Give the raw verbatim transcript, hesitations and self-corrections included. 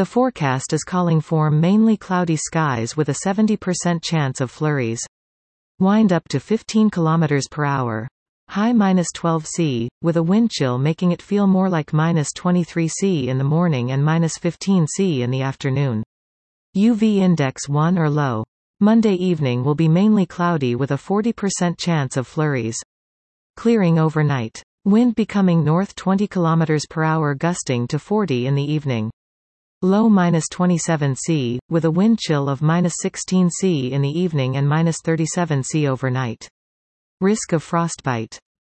The forecast is calling for mainly cloudy skies with a seventy percent chance of flurries. Wind up to fifteen kilometers per hour. High minus twelve C, with a wind chill making it feel more like minus twenty-three C in the morning and minus fifteen C in the afternoon. U V index one or low. Monday evening will be mainly cloudy with a forty percent chance of flurries. Clearing overnight. Wind becoming north twenty kilometers per hour gusting to forty in the evening. Low minus twenty-seven C, with a wind chill of minus sixteen C in the evening and minus thirty-seven C overnight. Risk of frostbite.